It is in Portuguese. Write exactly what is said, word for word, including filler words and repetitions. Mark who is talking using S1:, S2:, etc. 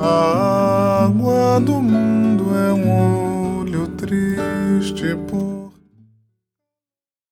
S1: A água do mundo é um olho triste por